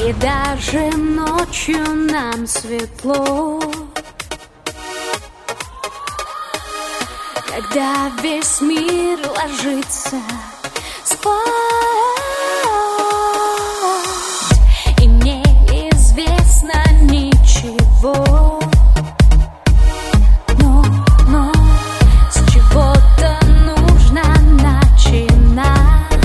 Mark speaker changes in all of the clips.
Speaker 1: И даже ночью нам светло, когда весь мир ложится спать, и неизвестно ничего, но с чего-то нужно начинать.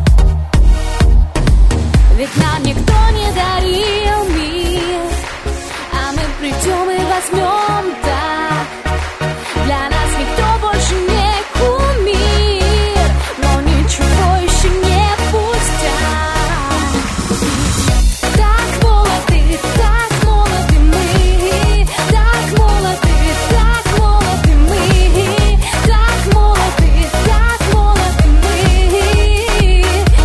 Speaker 1: Ведь нам никто не дарил мир, а мы придем и возьмем так. Для нас никто больше не кумир, но ничего еще не пустяк. Так молоды мы, так молоды мы, так молоды мы. Так молоды мы,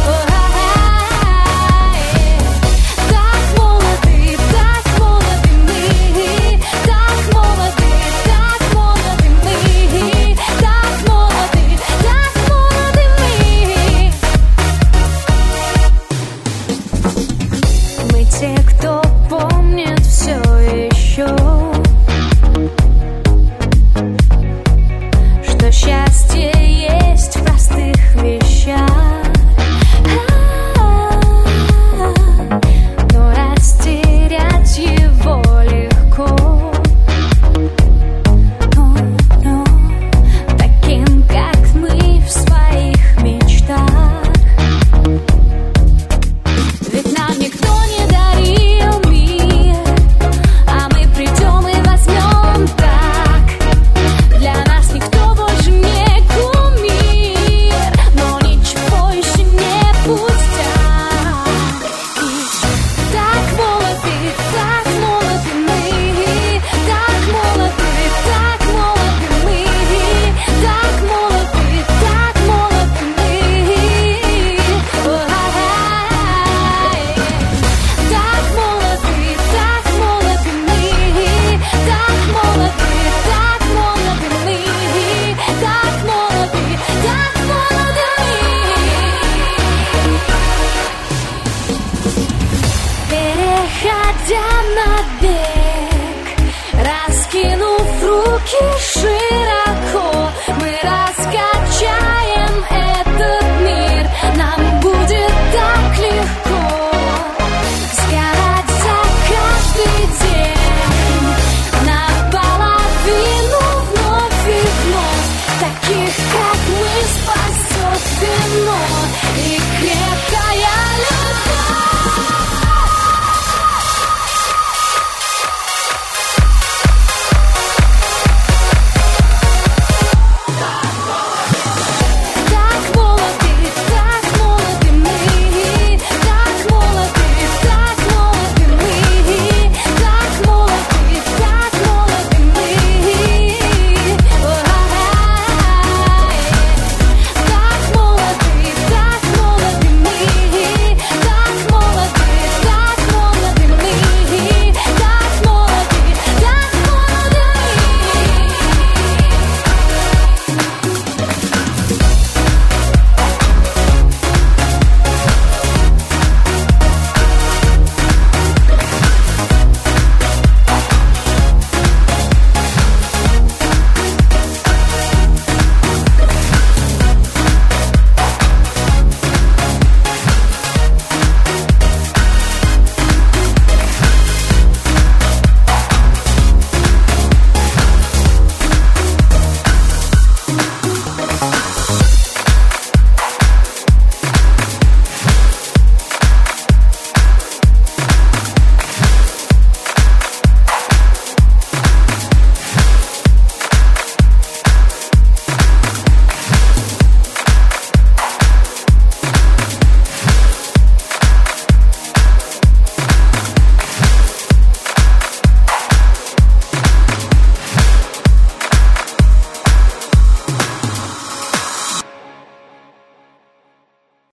Speaker 1: так молоды мы, так молоды мы, так молоды мы. Мы те, кто помнит все еще, что счастье есть в простых вещах, но растерять его легко. Но таким, как мы в своих мечтах. Ведь нам никто не дарил мир, а мы придем и возьмем так. Для нас никто больше не кумир, но ничего еще не пустяк. И так молоды мы, так молоды мы, так молоды мы. Так молоды мы, так молоды мы, так молоды мы. Переходя на бег, раскинув руки широко,